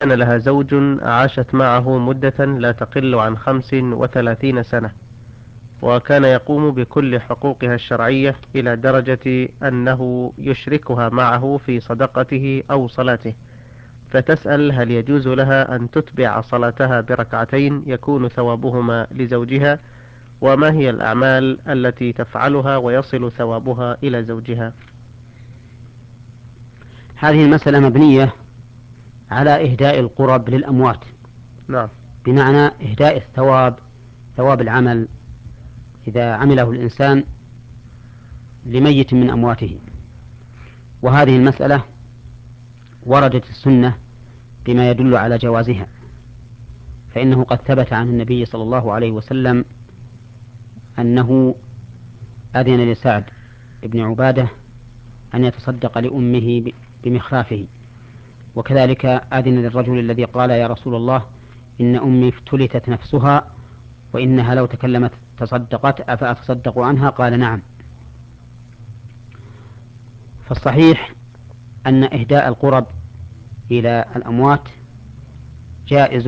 كان لها زوج عاشت معه مدة لا تقل عن 35 سنة، وكان يقوم بكل حقوقها الشرعية إلى درجة أنه يشركها معه في صدقته أو صلاته، فتسأل هل يجوز لها أن تتبع صلاتها بركعتين يكون ثوابهما لزوجها، وما هي الأعمال التي تفعلها ويصل ثوابها إلى زوجها؟ هذه المسألة مبنية على إهداء القرب للأموات، نعم. بمعنى إهداء الثواب، ثواب العمل إذا عمله الإنسان لميت من أمواته. وهذه المسألة وردت السنة بما يدل على جوازها، فإنه قد ثبت عن النبي صلى الله عليه وسلم أنه أذن لسعد بن عبادة أن يتصدق لأمه بمخرافه، وكذلك أذن للرجل الذي قال يا رسول الله إن أمي افتلتت نفسها وإنها لو تكلمت تصدقت أفأتصدق عنها؟ قال نعم. فالصحيح أن إهداء القرب إلى الأموات جائز،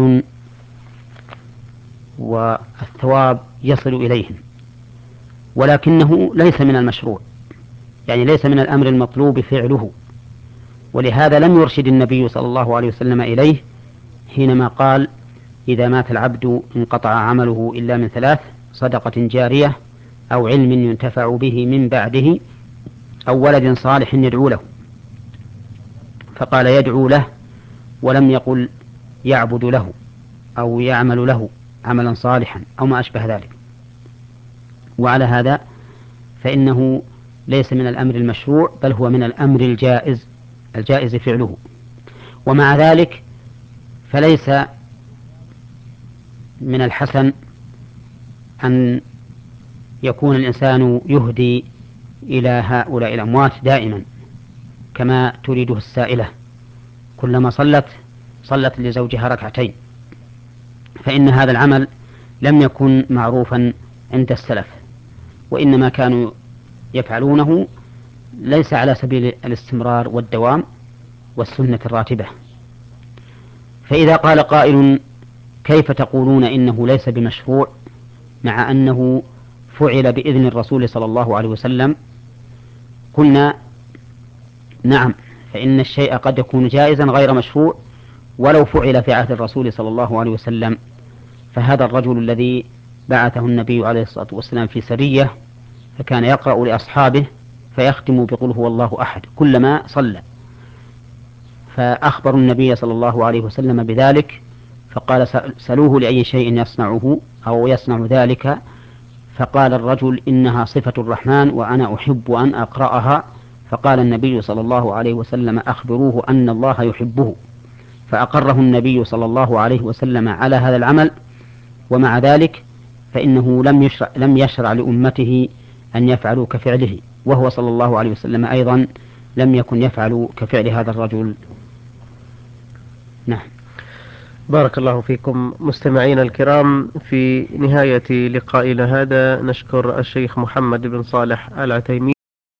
والثواب يصل إليهم، ولكنه ليس من المشروع، يعني ليس من الأمر المطلوب فعله. ولهذا لم يرشد النبي صلى الله عليه وسلم إليه حينما قال إذا مات العبد انقطع عمله إلا من ثلاث: صدقة جارية، أو علم ينتفع به من بعده، أو ولد صالح يدعو له. فقال يدعو له، ولم يقل يعبد له أو يعمل له عملا صالحا أو ما أشبه ذلك. وعلى هذا فإنه ليس من الأمر المشروع، بل هو من الأمر الجائز فعله. ومع ذلك فليس من الحسن أن يكون الإنسان يهدي إلى هؤلاء الأموات دائما كما تريده السائلة، كلما صلت لزوجها ركعتين، فإن هذا العمل لم يكن معروفا عند السلف، وإنما كانوا يفعلونه ليس على سبيل الاستمرار والدوام والسنة الراتبة. فإذا قال قائل كيف تقولون إنه ليس بمشروع مع أنه فعل بإذن الرسول صلى الله عليه وسلم؟ قلنا نعم، فإن الشيء قد يكون جائزا غير مشروع ولو فعل في عهد الرسول صلى الله عليه وسلم. فهذا الرجل الذي بعثه النبي عليه الصلاة والسلام في سرية، فكان يقرأ لأصحابه فيختم بقل هو الله أحد كلما صلى، فأخبروا النبي صلى الله عليه وسلم بذلك، فقال سلوه لأي شيء يصنعه أو يصنع ذلك، فقال الرجل إنها صفة الرحمن وأنا أحب أن أقرأها. فقال النبي صلى الله عليه وسلم أخبروه أن الله يحبه، فأقره النبي صلى الله عليه وسلم على هذا العمل. ومع ذلك فإنه لم يشرع لأمته أن يفعلوا كفعله، وهو صلى الله عليه وسلم أيضا لم يكن يفعل كفعل هذا الرجل. نعم. بارك الله فيكم مستمعينا الكرام. في نهاية لقائنا هذا نشكر الشيخ محمد بن صالح العثيمين